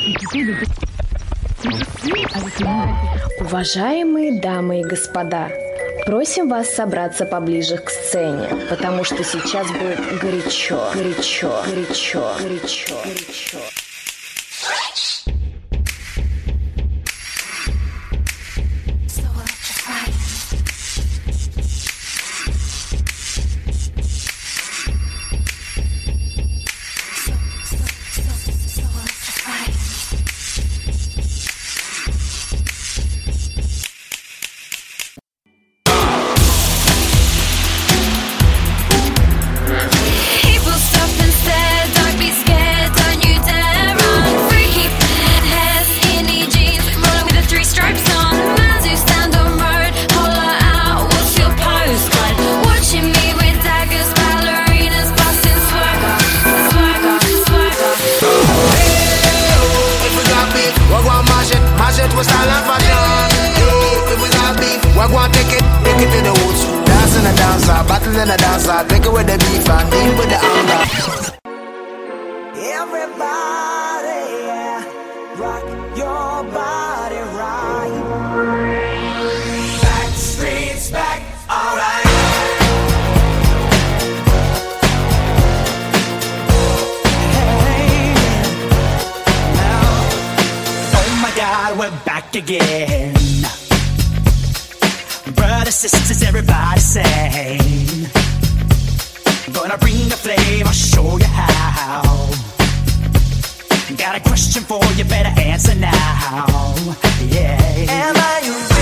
Уважаемые дамы и господа, просим вас собраться поближе к сцене, потому что сейчас будет горячо, горячо, горячо, горячо, горячо. Battle in the dancer, take it with the beef and deal with the anger. Everybody, yeah, rock your body right. Back streets back, alright. Hey, now, oh my God, we're back again. Brothers, sisters, everybody sing. Gonna bring the flame, I'll show you how. Got a question for you, better answer now. Yeah. Am I